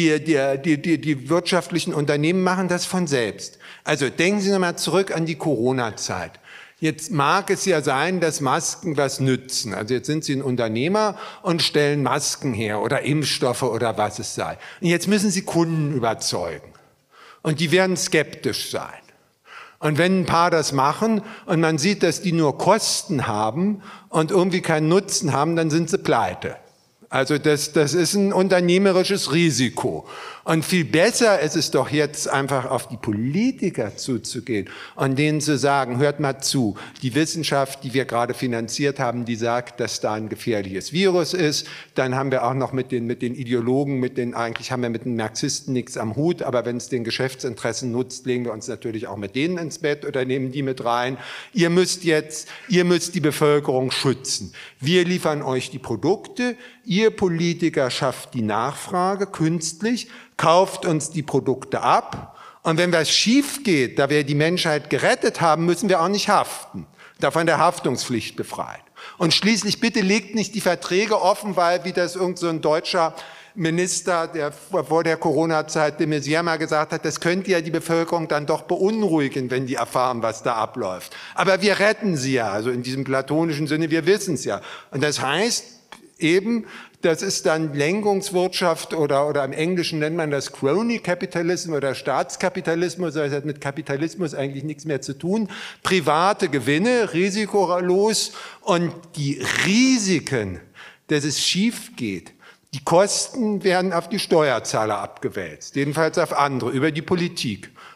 Die wirtschaftlichen Unternehmen machen das von selbst. Also denken Sie nochmal zurück an die Corona-Zeit. Jetzt mag es ja sein, dass Masken was nützen. Also jetzt sind Sie ein Unternehmer und stellen Masken her oder Impfstoffe oder was es sei. Und jetzt müssen Sie Kunden überzeugen. Und die werden skeptisch sein. Und wenn ein paar das machen und man sieht, dass die nur Kosten haben und irgendwie keinen Nutzen haben, dann sind sie pleite. Also das ist ein unternehmerisches Risiko. Und viel besser ist es doch jetzt einfach auf die Politiker zuzugehen und denen zu sagen, hört mal zu, die Wissenschaft, die wir gerade finanziert haben, die sagt, dass da ein gefährliches Virus ist. Dann haben wir auch noch mit den Ideologen, eigentlich haben wir mit den Marxisten nichts am Hut, aber wenn es den Geschäftsinteressen nutzt, legen wir uns natürlich auch mit denen ins Bett oder nehmen die mit rein. Ihr müsst die Bevölkerung schützen. Wir liefern euch die Produkte, ihr Politiker schafft die Nachfrage künstlich, kauft uns die Produkte ab und wenn was schief geht, da wir die Menschheit gerettet haben, müssen wir auch nicht haften, davon der Haftungspflicht befreien. Und schließlich bitte legt nicht die Verträge offen, weil wie das irgend so ein deutscher Minister, der vor der Corona-Zeit de Maizière mal gesagt hat, das könnte ja die Bevölkerung dann doch beunruhigen, wenn die erfahren, was da abläuft. Aber wir retten sie ja, also in diesem platonischen Sinne, wir wissen es ja. Und das heißt eben, das ist dann Lenkungswirtschaft oder im Englischen nennt man das Crony Capitalism oder Staatskapitalismus, das hat mit Kapitalismus eigentlich nichts mehr zu tun. Private Gewinne, risikolos und die Risiken, dass es schief geht, die Kosten werden auf die Steuerzahler abgewälzt, jedenfalls auf andere, über die Politik.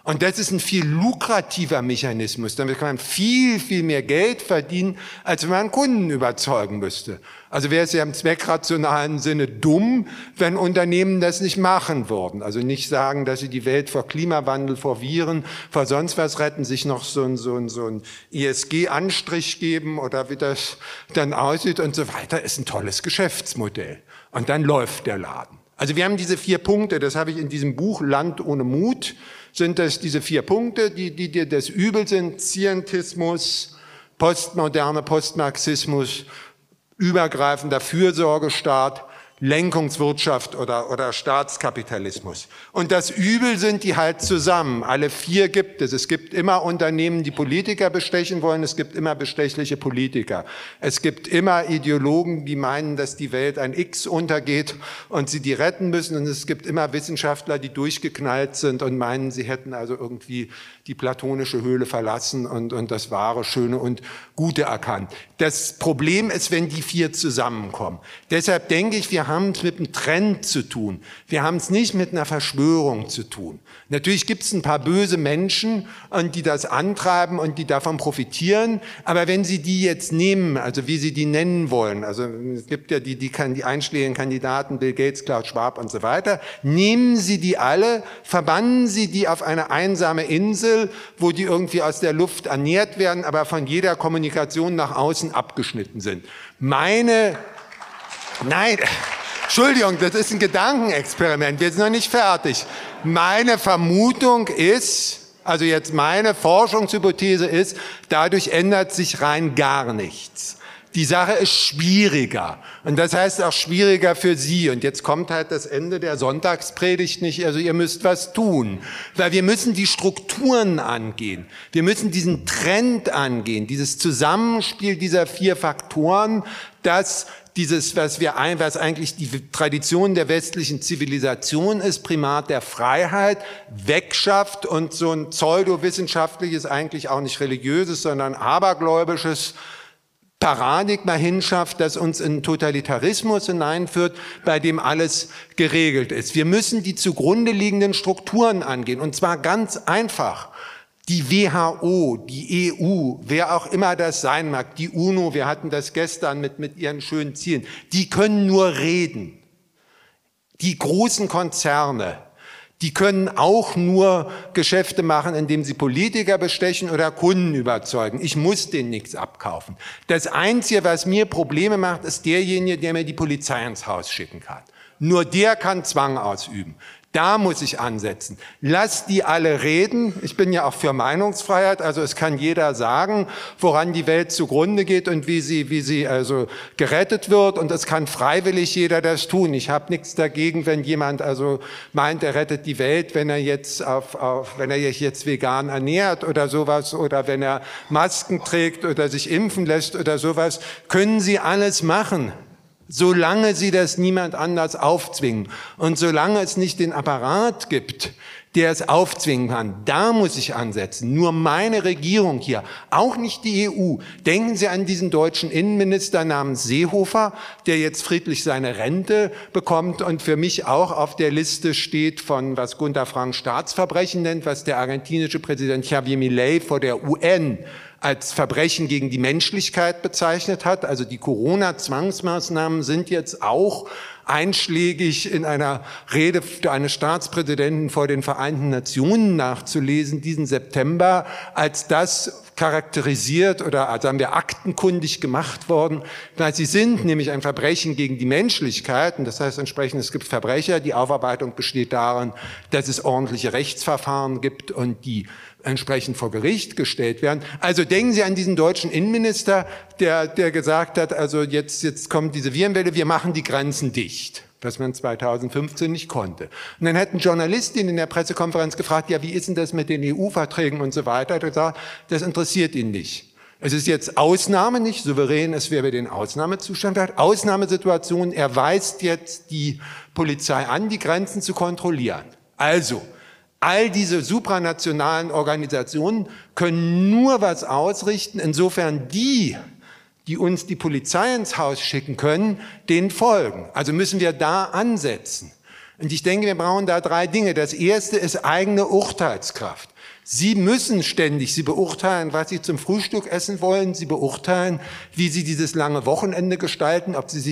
Und das ist ein viel lukrativer Mechanismus. Damit kann man viel, viel mehr Geld verdienen, als wenn man Kunden überzeugen müsste. Also wäre es ja im zweckrationalen Sinne dumm, wenn Unternehmen das nicht machen würden. Also nicht sagen, dass sie die Welt vor Klimawandel, vor Viren, vor sonst was retten, sich noch so ein ESG-Anstrich geben oder wie das dann aussieht und so weiter, ist ein tolles Geschäftsmodell. Und dann läuft der Laden. Also wir haben diese 4 Punkte, das habe ich in diesem Buch Land ohne Mut, sind das diese 4 Punkte, die das Übel sind: Scientismus, Postmoderne, Postmarxismus, übergreifender Fürsorgestaat, Lenkungswirtschaft oder Staatskapitalismus. Und das Übel sind die halt zusammen. Alle 4 gibt es. Es gibt immer Unternehmen, die Politiker bestechen wollen. Es gibt immer bestechliche Politiker. Es gibt immer Ideologen, die meinen, dass die Welt ein X untergeht und sie die retten müssen. Und es gibt immer Wissenschaftler, die durchgeknallt sind und meinen, sie hätten also irgendwie die platonische Höhle verlassen und das Wahre, Schöne und Gute erkannt. Das Problem ist, wenn die 4 zusammenkommen. Deshalb denke ich, wir haben es mit einem Trend zu tun. Wir haben es nicht mit einer Verschwörung zu tun. Natürlich gibt es ein paar böse Menschen, die das antreiben und die davon profitieren. Aber wenn Sie die jetzt nehmen, also wie Sie die nennen wollen, also es gibt ja die einschlägigen Kandidaten, Bill Gates, Klaus Schwab und so weiter, nehmen Sie die alle, verbannen Sie die auf eine einsame Insel, wo die irgendwie aus der Luft ernährt werden, aber von jeder Kommunikation nach außen abgeschnitten sind. Nein, Entschuldigung, das ist ein Gedankenexperiment, wir sind noch nicht fertig. Meine Vermutung ist, also jetzt meine Forschungshypothese ist, dadurch ändert sich rein gar nichts. Die Sache ist schwieriger und das heißt auch schwieriger für Sie. Und jetzt kommt halt das Ende der Sonntagspredigt nicht, also ihr müsst was tun, weil wir müssen die Strukturen angehen. Wir müssen diesen Trend angehen, dieses Zusammenspiel dieser 4 Faktoren, dass was eigentlich die Tradition der westlichen Zivilisation ist, Primat der Freiheit, wegschafft und so ein pseudowissenschaftliches, eigentlich auch nicht religiöses, sondern abergläubisches Paradigma hinschafft, das uns in Totalitarismus hineinführt, bei dem alles geregelt ist. Wir müssen die zugrunde liegenden Strukturen angehen, und zwar ganz einfach. Die WHO, die EU, wer auch immer das sein mag, die UNO, wir hatten das gestern mit ihren schönen Zielen, die können nur reden. Die großen Konzerne, die können auch nur Geschäfte machen, indem sie Politiker bestechen oder Kunden überzeugen. Ich muss denen nichts abkaufen. Das Einzige, was mir Probleme macht, ist derjenige, der mir die Polizei ins Haus schicken kann. Nur der kann Zwang ausüben. Da muss ich ansetzen. Lass die alle reden. Ich bin ja auch für Meinungsfreiheit. Also es kann jeder sagen, woran die Welt zugrunde geht und wie sie also gerettet wird. Und es kann freiwillig jeder das tun. Ich habe nichts dagegen, wenn jemand also meint, er rettet die Welt, wenn er jetzt wenn er sich jetzt vegan ernährt oder sowas, oder wenn er Masken trägt oder sich impfen lässt oder sowas. Können Sie alles machen, solange Sie das niemand anders aufzwingen und solange es nicht den Apparat gibt, der es aufzwingen kann. Da muss ich ansetzen. Nur meine Regierung hier, auch nicht die EU. Denken Sie an diesen deutschen Innenminister namens Seehofer, der jetzt friedlich seine Rente bekommt und für mich auch auf der Liste steht von, was Gunter Frank Staatsverbrechen nennt, was der argentinische Präsident Javier Milei vor der UN als Verbrechen gegen die Menschlichkeit bezeichnet hat. Also die Corona-Zwangsmaßnahmen sind jetzt auch einschlägig in einer Rede eines Staatspräsidenten vor den Vereinten Nationen nachzulesen, diesen September, als das charakterisiert oder sagen wir aktenkundig gemacht worden, weil sie sind nämlich ein Verbrechen gegen die Menschlichkeit. Und das heißt entsprechend, es gibt Verbrecher. Die Aufarbeitung besteht darin, dass es ordentliche Rechtsverfahren gibt und die entsprechend vor Gericht gestellt werden. Also denken Sie an diesen deutschen Innenminister, der gesagt hat, also jetzt kommt diese Virenwelle, wir machen die Grenzen dicht, was man 2015 nicht konnte. Und dann hätten Journalistinnen in der Pressekonferenz gefragt, ja, wie ist denn das mit den EU-Verträgen und so weiter? Er hat gesagt, das interessiert ihn nicht. Es ist jetzt Ausnahme, nicht souverän ist, wer den Ausnahmezustand hat. Ausnahmesituation, er weist jetzt die Polizei an, die Grenzen zu kontrollieren. Also, all diese supranationalen Organisationen können nur was ausrichten, insofern die uns die Polizei ins Haus schicken können, denen folgen. Also müssen wir da ansetzen. Und ich denke, wir brauchen da 3 Dinge. Das erste ist eigene Urteilskraft. Sie müssen ständig, Sie beurteilen, was Sie zum Frühstück essen wollen, Sie beurteilen, wie Sie dieses lange Wochenende gestalten, ob Sie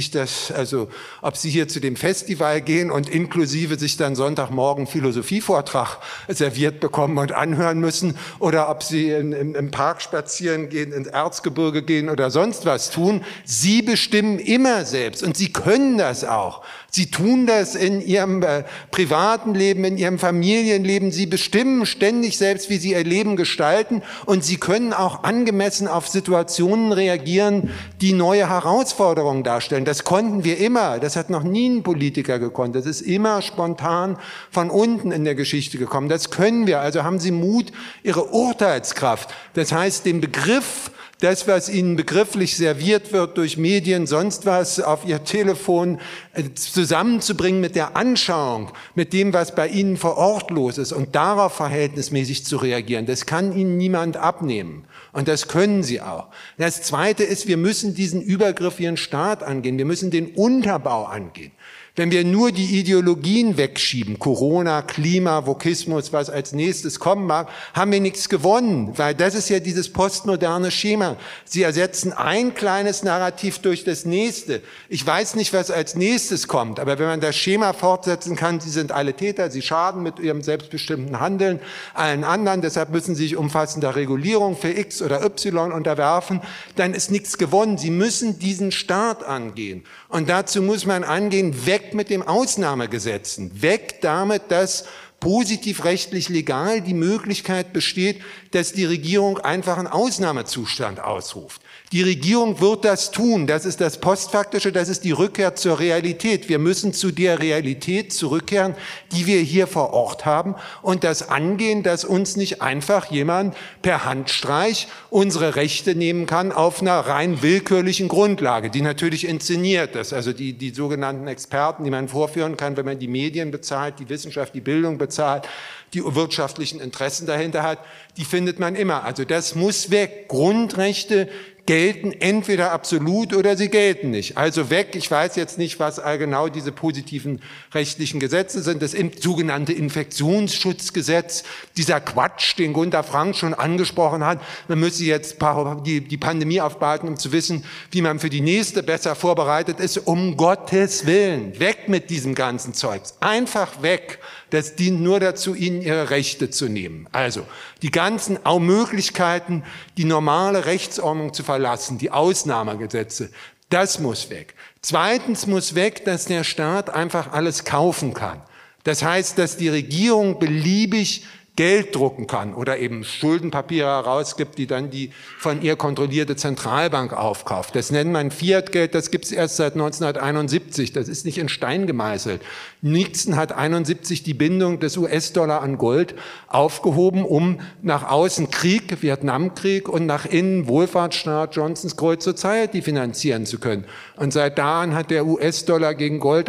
hier zu dem Festival gehen und inklusive sich dann Sonntagmorgen Philosophievortrag serviert bekommen und anhören müssen, oder ob Sie im Park spazieren gehen, ins Erzgebirge gehen oder sonst was tun. Sie bestimmen immer selbst und Sie können das auch. Sie tun das in Ihrem privaten Leben, in Ihrem Familienleben. Sie bestimmen ständig selbst, wie Sie Ihr Leben gestalten, und Sie können auch angemessen auf Situationen reagieren, die neue Herausforderungen darstellen. Das konnten wir immer. Das hat noch nie ein Politiker gekonnt. Das ist immer spontan von unten in der Geschichte gekommen. Das können wir. Also haben Sie Mut, Ihre Urteilskraft, das heißt den Begriff, das, was Ihnen begrifflich serviert wird durch Medien, sonst was, auf Ihr Telefon zusammenzubringen mit der Anschauung, mit dem, was bei Ihnen vor Ort los ist, und darauf verhältnismäßig zu reagieren. Das kann Ihnen niemand abnehmen. Und das können Sie auch. Das Zweite ist, wir müssen diesen übergriffigen Staat angehen. Wir müssen den Unterbau angehen. Wenn wir nur die Ideologien wegschieben, Corona, Klima, Wokismus, was als nächstes kommen mag, haben wir nichts gewonnen, weil das ist ja dieses postmoderne Schema. Sie ersetzen ein kleines Narrativ durch das nächste. Ich weiß nicht, was als nächstes kommt, aber wenn man das Schema fortsetzen kann, Sie sind alle Täter, Sie schaden mit Ihrem selbstbestimmten Handeln allen anderen, deshalb müssen Sie sich umfassender Regulierung für X oder Y unterwerfen, dann ist nichts gewonnen. Sie müssen diesen Staat angehen. Und dazu muss man angehen, weg mit dem Ausnahmegesetzen, weg damit, dass positiv-rechtlich legal die Möglichkeit besteht, dass die Regierung einfach einen Ausnahmezustand ausruft. Die Regierung wird das tun. Das ist das Postfaktische, das ist die Rückkehr zur Realität. Wir müssen zu der Realität zurückkehren, die wir hier vor Ort haben, und das angehen, dass uns nicht einfach jemand per Handstreich unsere Rechte nehmen kann auf einer rein willkürlichen Grundlage, die natürlich inszeniert ist. Also die sogenannten Experten, die man vorführen kann, wenn man die Medien bezahlt, die Wissenschaft, die Bildung bezahlt, die wirtschaftlichen Interessen dahinter hat, die findet man immer. Also das muss weg. Grundrechte gelten entweder absolut oder sie gelten nicht. Also weg, ich weiß jetzt nicht, was genau diese positiven rechtlichen Gesetze sind, das sogenannte Infektionsschutzgesetz, dieser Quatsch, den Gunter Frank schon angesprochen hat, man müsse jetzt die Pandemie aufbehalten, um zu wissen, wie man für die nächste besser vorbereitet ist, um Gottes Willen, weg mit diesem ganzen Zeugs, einfach weg. Das dient nur dazu, Ihnen Ihre Rechte zu nehmen. Also die ganzen Möglichkeiten, die normale Rechtsordnung zu verlassen, die Ausnahmegesetze, das muss weg. Zweitens muss weg, dass der Staat einfach alles kaufen kann. Das heißt, dass die Regierung beliebig Geld drucken kann oder eben Schuldenpapiere herausgibt, die dann die von ihr kontrollierte Zentralbank aufkauft. Das nennt man Fiat-Geld, das gibt es erst seit 1971, das ist nicht in Stein gemeißelt. Nixon hat 1971 die Bindung des US-Dollar an Gold aufgehoben, um nach außen Krieg, Vietnamkrieg, und nach innen Wohlfahrtsstaat Johnsons Great Society finanzieren zu können. Und seit dahin hat der US-Dollar gegen Gold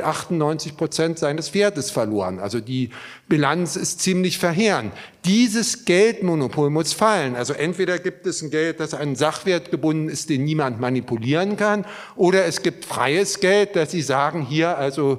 98% seines Wertes verloren. Also die Bilanz ist ziemlich verheerend. Dieses Geldmonopol muss fallen. Also entweder gibt es ein Geld, das an Sachwert gebunden ist, den niemand manipulieren kann, oder es gibt freies Geld, dass Sie sagen, hier also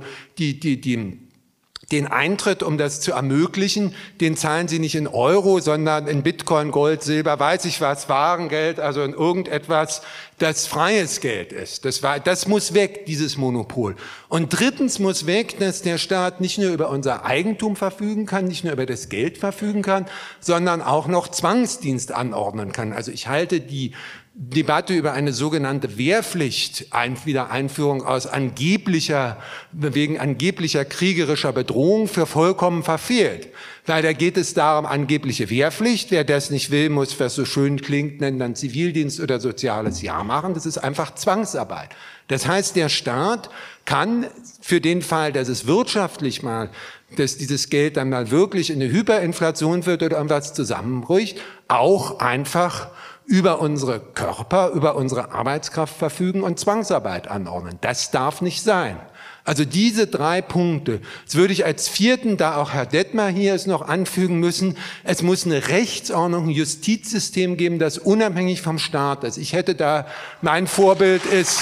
den Eintritt, um das zu ermöglichen, den zahlen Sie nicht in Euro, sondern in Bitcoin, Gold, Silber, weiß ich was, Warengeld, also in irgendetwas, das freies Geld ist. Das muss weg, dieses Monopol. Und drittens muss weg, dass der Staat nicht nur über unser Eigentum verfügen kann, nicht nur über das Geld verfügen kann, sondern auch noch Zwangsdienst anordnen kann. Also ich halte die Debatte über eine sogenannte Wehrpflicht, Wiedereinführung wegen angeblicher kriegerischer Bedrohung für vollkommen verfehlt. Weil da geht es darum, angebliche Wehrpflicht. Wer das nicht will, muss, was so schön klingt, nennen dann Zivildienst oder soziales Jahr machen. Das ist einfach Zwangsarbeit. Das heißt, der Staat kann für den Fall, dass es wirtschaftlich mal, dass dieses Geld dann mal wirklich in eine Hyperinflation wird oder irgendwas zusammenbricht, auch einfach über unsere Körper, über unsere Arbeitskraft verfügen und Zwangsarbeit anordnen. Das darf nicht sein. Also diese 3 Punkte. Jetzt würde ich als vierten, da auch Herr Detmer hier ist, noch anfügen müssen, es muss eine Rechtsordnung, ein Justizsystem geben, das unabhängig vom Staat ist. Ich hätte da, mein Vorbild ist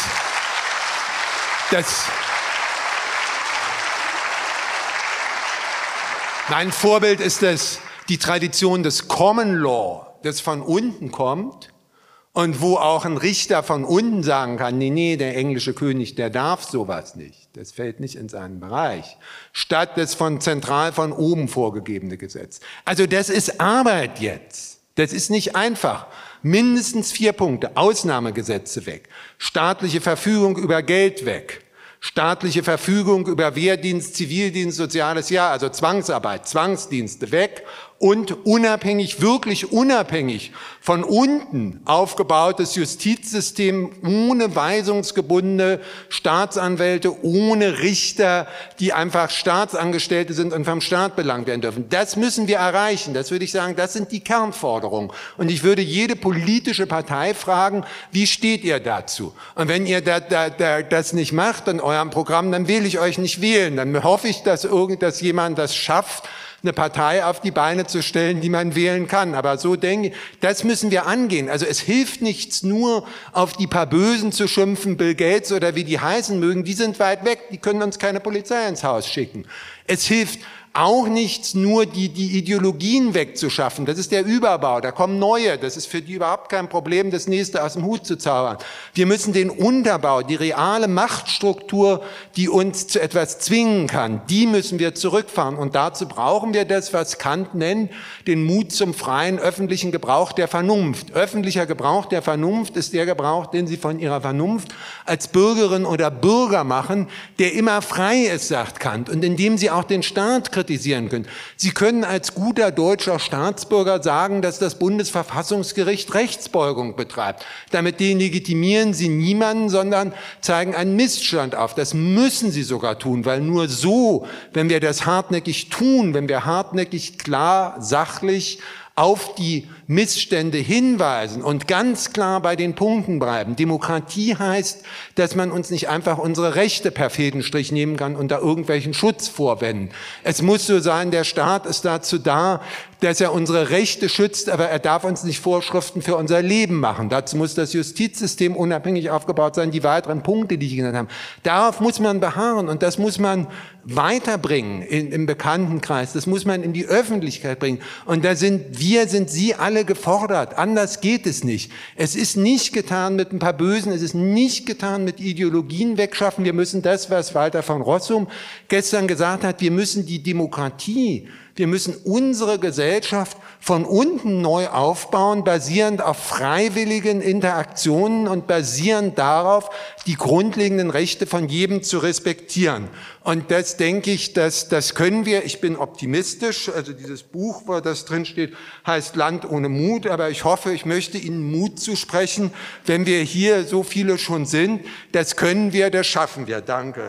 die Tradition des Common Law, das von unten kommt und wo auch ein Richter von unten sagen kann, nee, der englische König, der darf sowas nicht. Das fällt nicht in seinen Bereich. Statt das zentral von oben vorgegebene Gesetz. Also das ist Arbeit jetzt. Das ist nicht einfach. Mindestens 4 Punkte. Ausnahmegesetze weg. Staatliche Verfügung über Geld weg. Staatliche Verfügung über Wehrdienst, Zivildienst, soziales Jahr, also Zwangsarbeit, Zwangsdienste weg und unabhängig, wirklich unabhängig von unten aufgebautes Justizsystem ohne weisungsgebundene Staatsanwälte, ohne Richter, die einfach Staatsangestellte sind und vom Staat belangt werden dürfen. Das müssen wir erreichen. Das würde ich sagen, das sind die Kernforderungen. Und ich würde jede politische Partei fragen, wie steht ihr dazu? Und wenn ihr das nicht macht in eurem Programm, dann will ich euch nicht wählen. Dann hoffe ich, dass jemand das schafft, eine Partei auf die Beine zu stellen, die man wählen kann. Aber so denke ich, das müssen wir angehen. Also es hilft nichts nur, auf die paar Bösen zu schimpfen, Bill Gates oder wie die heißen mögen, die sind weit weg, die können uns keine Polizei ins Haus schicken. Es hilft auch nichts, nur die Ideologien wegzuschaffen. Das ist der Überbau, da kommen neue. Das ist für die überhaupt kein Problem, das nächste aus dem Hut zu zaubern. Wir müssen den Unterbau, die reale Machtstruktur, die uns zu etwas zwingen kann, die müssen wir zurückfahren. Und dazu brauchen wir das, was Kant nennt, den Mut zum freien öffentlichen Gebrauch der Vernunft. Öffentlicher Gebrauch der Vernunft ist der Gebrauch, den Sie von Ihrer Vernunft als Bürgerin oder Bürger machen, der immer frei ist, sagt Kant, und in dem Sie auch den Staat kritisieren können. Sie können als guter deutscher Staatsbürger sagen, dass das Bundesverfassungsgericht Rechtsbeugung betreibt. Damit delegitimieren Sie niemanden, sondern zeigen einen Missstand auf. Das müssen Sie sogar tun, weil nur so, wenn wir das hartnäckig tun, wenn wir hartnäckig, klar, sachlich auf die Missstände hinweisen und ganz klar bei den Punkten bleiben. Demokratie heißt, dass man uns nicht einfach unsere Rechte per Fädenstrich nehmen kann unter irgendwelchen Schutzvorwänden. Es muss so sein, der Staat ist dazu da, dass er unsere Rechte schützt, aber er darf uns nicht Vorschriften für unser Leben machen. Dazu muss das Justizsystem unabhängig aufgebaut sein, die weiteren Punkte, die ich genannt habe. Darauf muss man beharren und das muss man weiterbringen im Bekanntenkreis. Das muss man in die Öffentlichkeit bringen. Und da sind Sie alle gefordert. Anders geht es nicht. Es ist nicht getan mit ein paar Bösen. Es ist nicht getan mit Ideologien wegschaffen. Wir müssen das, was Walter von Rossum gestern gesagt hat, wir müssen die Demokratie, wir müssen unsere Gesellschaft von unten neu aufbauen, basierend auf freiwilligen Interaktionen und basierend darauf, die grundlegenden Rechte von jedem zu respektieren. Und das denke ich, das können wir. Ich bin optimistisch. Also dieses Buch, wo das drin steht, heißt Land ohne Mut. Aber ich hoffe, ich möchte Ihnen Mut zusprechen, wenn wir hier so viele schon sind. Das können wir, das schaffen wir. Danke.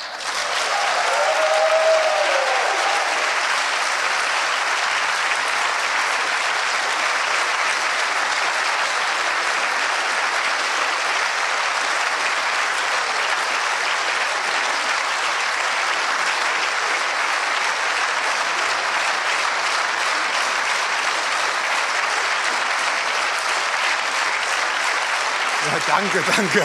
Danke.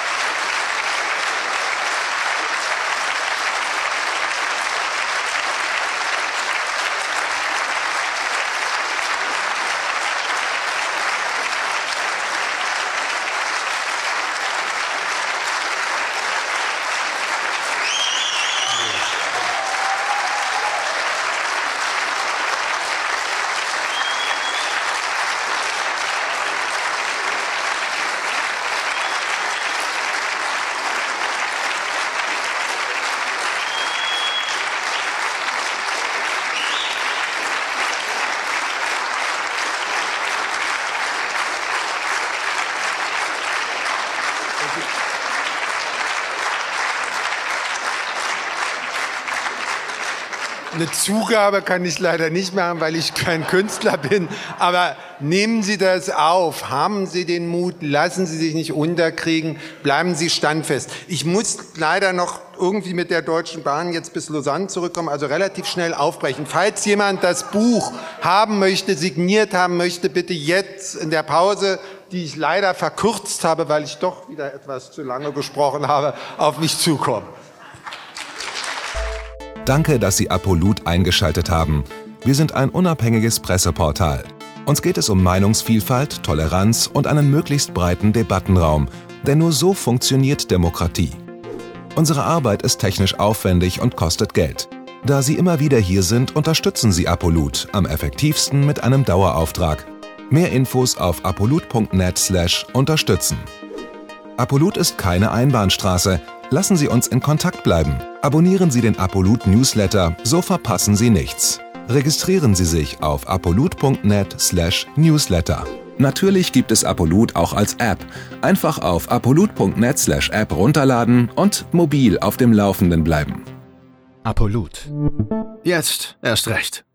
Eine Zugabe kann ich leider nicht machen, weil ich kein Künstler bin. Aber nehmen Sie das auf, haben Sie den Mut, lassen Sie sich nicht unterkriegen, bleiben Sie standfest. Ich muss leider noch irgendwie mit der Deutschen Bahn jetzt bis Lausanne zurückkommen, also relativ schnell aufbrechen. Falls jemand das Buch haben möchte, signiert haben möchte, bitte jetzt in der Pause, die ich leider verkürzt habe, weil ich doch wieder etwas zu lange gesprochen habe, auf mich zukommen. Danke, dass Sie Apolut eingeschaltet haben. Wir sind ein unabhängiges Presseportal. Uns geht es um Meinungsvielfalt, Toleranz und einen möglichst breiten Debattenraum, denn nur so funktioniert Demokratie. Unsere Arbeit ist technisch aufwendig und kostet Geld. Da Sie immer wieder hier sind, unterstützen Sie Apolut am effektivsten mit einem Dauerauftrag. Mehr Infos auf apolut.net/unterstützen. Apolut ist keine Einbahnstraße. Lassen Sie uns in Kontakt bleiben. Abonnieren Sie den Apolut Newsletter, so verpassen Sie nichts. Registrieren Sie sich auf apolut.net/newsletter. Natürlich gibt es Apolut auch als App. Einfach auf apolut.net/app runterladen und mobil auf dem Laufenden bleiben. Apolut. Jetzt erst recht.